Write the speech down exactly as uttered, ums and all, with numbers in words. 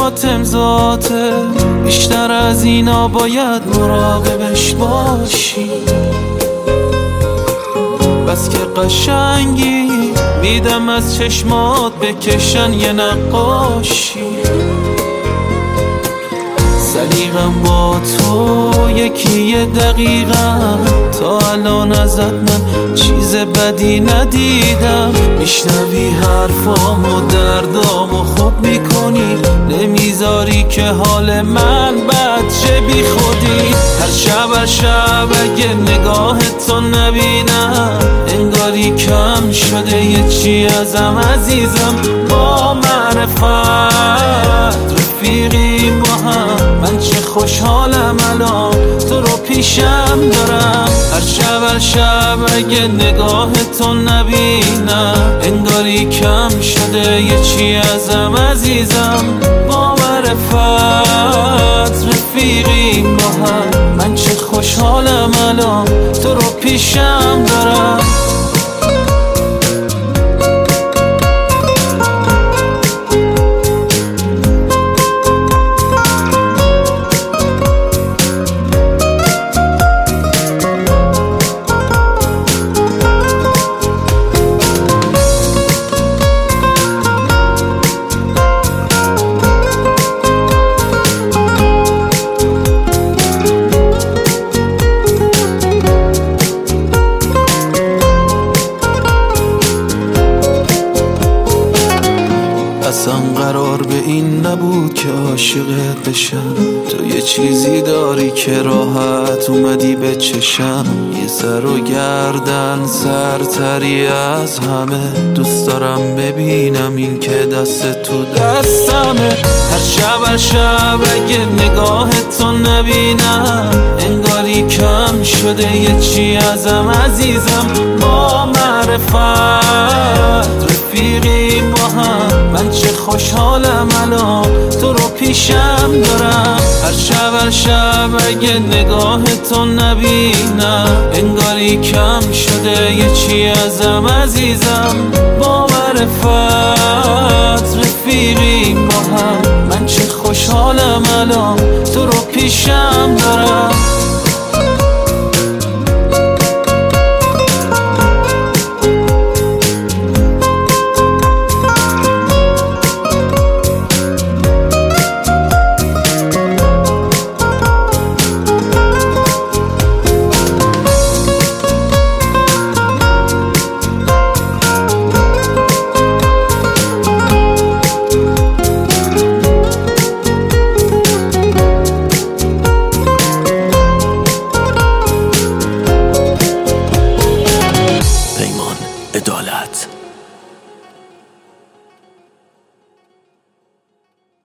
چشمات امضاته، بیشتر از اینا باید مراقبش باشی. بس که قشنگی میدم از چشمات بکشن یه نقاشی. سلیقم با تو یکی دقیقم، تا الان ازت من چیز بدی ندیدم. میشنوی حرفامو دردامو خوب میکنی، نمیذاری که حال من بد شه بی خودی. هر شب هر شب اگه نگاه تو نبینم، انگاری کم شده یه چی ازم عزیزم. با معرفت رفیقیم با هم، من چه خوشحالم الان تو رو پیشم دارم. هر شب هر شب اگه نگاه تو نبینم، انگاری کم شده یه چی ازم عزیزم. با معرفت رفیقیم با هم، من چه خوشحالم الان تو رو پیشم دارم. اصلا قرار به این نبود که عاشقت بشم. تو یه چیزی داری که راحت اومدی به چشم. یه سر و گردن سرتری از همه، دوست دارم ببینم این که دست تو دستمه. هر شب هر شب اگه نگاه تو نبینم، انگاری کم شده یه چی ازم عزیزم. با معرفت رفیقیم با هم، من چه خوشحالم الان تو رو پیشم دارم. هر شب هر شب اگه نگاه تو نبینم، انگاری کم شده یه چی ازم عزیزم. با معرفت رفیقیم با هم، من چه خوشحالم الان تو رو پیشم دارم. عدالت.